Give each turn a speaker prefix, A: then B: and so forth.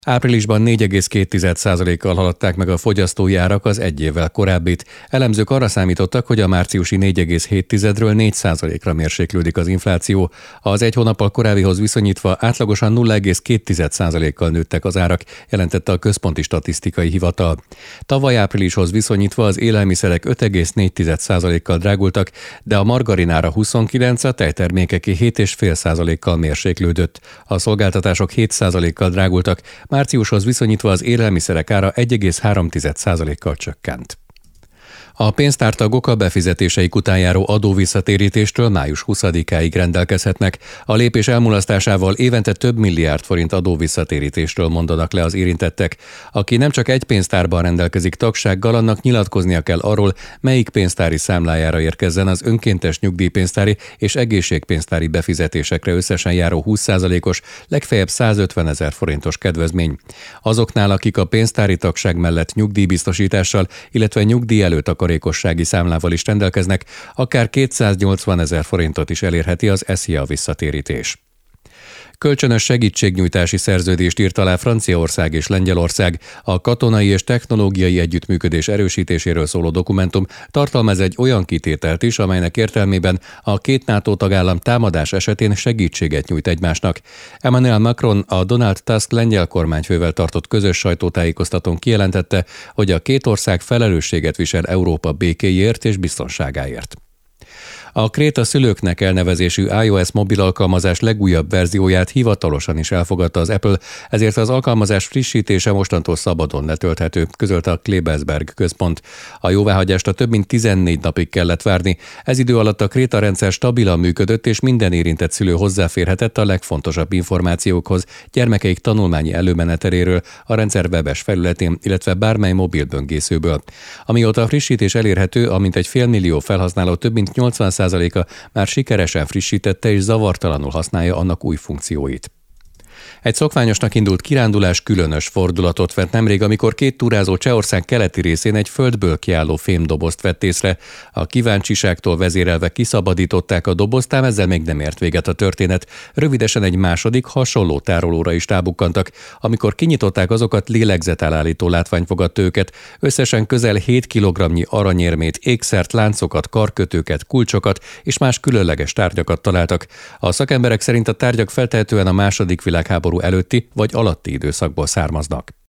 A: Áprilisban 4,2%-kal haladták meg a fogyasztói árak az egy évvel korábbit. Elemzők arra számítottak, hogy a márciusi 4,7-ről 4%-ra mérséklődik az infláció. Az egy hónappal korábbihoz viszonyítva átlagosan 0,2%-kal nőttek az árak, jelentette a Központi Statisztikai Hivatal. Tavaly áprilishoz viszonyítva az élelmiszerek 5,4%-kal drágultak, de a margarin ára 29, a tejtermékeké 7,5%-kal mérséklődött. A szolgáltatások 7%-kal drágultak, márciushoz viszonyítva az élelmiszerek ára 1,3%-kal csökkent. A pénztártagok a befizetéseik után járó adóvisszatérítéstől május 20-áig rendelkezhetnek. A lépés elmulasztásával évente több milliárd forint adóvisszatérítésről mondanak le az érintettek. Aki nem csak egy pénztárban rendelkezik tagsággal, annak nyilatkoznia kell arról, melyik pénztári számlájára érkezzen az önkéntes nyugdíjpénztári és egészségpénztári befizetésekre összesen járó 20%-os, legfeljebb 150 000 forintos kedvezmény. Azoknál, akik a pénztári tagság mellett nyugdíjbiztosítással, illetve nyugdíj előtakarékossági számlával is rendelkeznek, akár 280 000 forintot is elérheti az SZIA visszatérítés. Kölcsönös segítségnyújtási szerződést írt alá Franciaország és Lengyelország. A katonai és technológiai együttműködés erősítéséről szóló dokumentum tartalmaz egy olyan kitételt is, amelynek értelmében a két NATO tagállam támadás esetén segítséget nyújt egymásnak. Emmanuel Macron a Donald Tusk lengyel kormányfővel tartott közös sajtótájékoztatón kijelentette, hogy a két ország felelősséget visel Európa békéjéért és biztonságáért. A Kréta szülőknek elnevezésű iOS mobil alkalmazás legújabb verzióját hivatalosan is elfogadta az Apple, ezért az alkalmazás frissítése mostantól szabadon letölthető, közölte a Klebelsberg központ. A jóváhagyásra több mint 14 napig kellett várni. Ez idő alatt a Kréta rendszer stabilan működött, és minden érintett szülő hozzáférhetett a legfontosabb információkhoz, gyermekeik tanulmányi előmeneteléről, a rendszer webes felületén, illetve bármely mobil böngészőből. Amióta a frissítés elérhető, amint egy félmillió felhasználó több mint 80%-a már sikeresen frissítette és zavartalanul használja annak új funkcióit. Egy szokványosnak indult kirándulás különös fordulatot vett nemrég, amikor két túrázó Csehország keleti részén egy földből kiálló fémdobozt vett észre. A kíváncsiságtól vezérelve kiszabadították a dobozt, ám ezzel még nem ért véget a történet. Rövidesen egy második, hasonló tárolóra is rábukkantak. Amikor kinyitották azokat, lélegzetelállító látvány fogadta őket. Összesen közel 7 kg aranyérmét, ékszert, láncokat, karkötőket, kulcsokat és más különleges tárgyakat találtak. A szakemberek szerint a tárgyak feltehetően a II. Világháború előtti vagy alatti időszakból származnak.